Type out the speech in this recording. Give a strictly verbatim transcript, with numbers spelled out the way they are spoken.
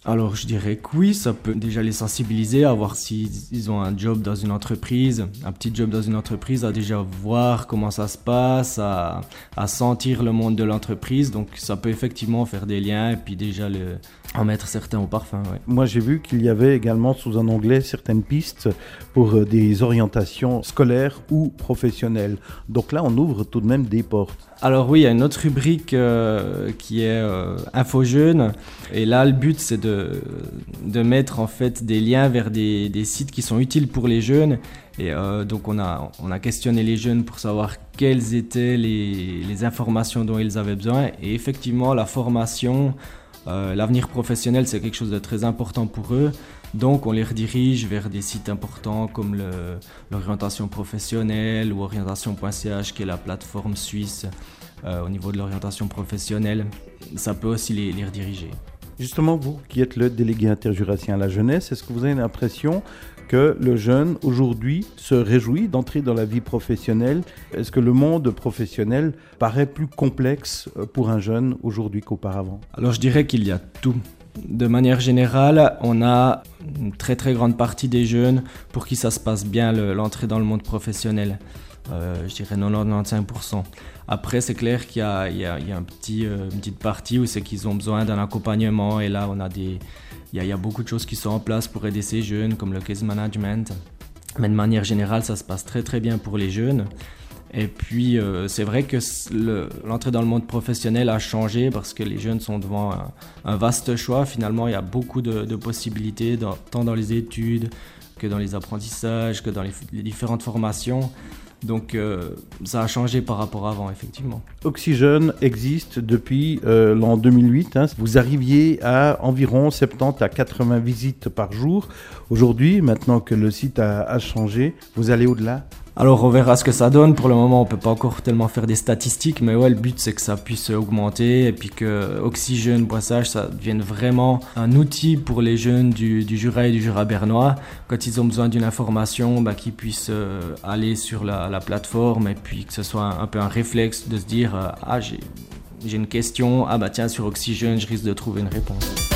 Alors je dirais que oui, ça peut déjà les sensibiliser à voir s'ils ont un job dans une entreprise, un petit job dans une entreprise, à déjà voir comment ça se passe, à, à sentir le monde de l'entreprise. Donc ça peut effectivement faire des liens et puis déjà le, en mettre certains au parfum. Ouais. Moi j'ai vu qu'il y avait également sous un onglet certaines pistes pour des orientations scolaires ou professionnelles. Donc là on ouvre tout de même des portes. Alors oui, il y a une autre rubrique euh, qui est euh, Info Jeunes. Et là, le but, c'est de, de mettre en fait des liens vers des, des sites qui sont utiles pour les jeunes. Et euh, donc, on a, on a questionné les jeunes pour savoir quelles étaient les, les informations dont ils avaient besoin. Et effectivement, la formation, euh, l'avenir professionnel, c'est quelque chose de très important pour eux. Donc, on les redirige vers des sites importants comme le, l'orientation professionnelle ou orientation point c h, qui est la plateforme suisse euh, au niveau de l'orientation professionnelle. Ça peut aussi les, les rediriger. Justement, vous qui êtes le délégué interjurassien à la jeunesse, est-ce que vous avez l'impression que le jeune aujourd'hui se réjouit d'entrer dans la vie professionnelle? Est-ce que le monde professionnel paraît plus complexe pour un jeune aujourd'hui qu'auparavant? Alors, je dirais qu'il y a tout. De manière générale, on a une très très grande partie des jeunes pour qui ça se passe bien le, l'entrée dans le monde professionnel. Euh, je dirais quatre-vingt-quinze pour cent. Après, c'est clair qu'il y a, il y a, il y a un petit, euh, une petite partie où c'est qu'ils ont besoin d'un accompagnement et là, on a des, il y a, il y a beaucoup de choses qui sont en place pour aider ces jeunes, comme le case management. Mais de manière générale, ça se passe très très bien pour les jeunes. Et puis, euh, c'est vrai que le, l'entrée dans le monde professionnel a changé parce que les jeunes sont devant un, un vaste choix. Finalement, il y a beaucoup de, de possibilités, dans, tant dans les études que dans les apprentissages, que dans les, les différentes formations. Donc, euh, ça a changé par rapport à avant, effectivement. Oxygène existe depuis euh, l'an deux mille huit. Hein. Vous arriviez à environ soixante-dix à quatre-vingts visites par jour. Aujourd'hui, maintenant que le site a, a changé, vous allez au-delà? Alors on verra ce que ça donne. Pour le moment, on peut pas encore tellement faire des statistiques, mais ouais, le but c'est que ça puisse augmenter et puis que Oxygène Boissage, ça devienne vraiment un outil pour les jeunes du, du Jura et du Jura bernois. Quand ils ont besoin d'une information, bah, qu'ils puissent euh, aller sur la, la plateforme et puis que ce soit un, un peu un réflexe de se dire euh, ah j'ai, j'ai une question, ah bah tiens sur Oxygène, je risque de trouver une réponse.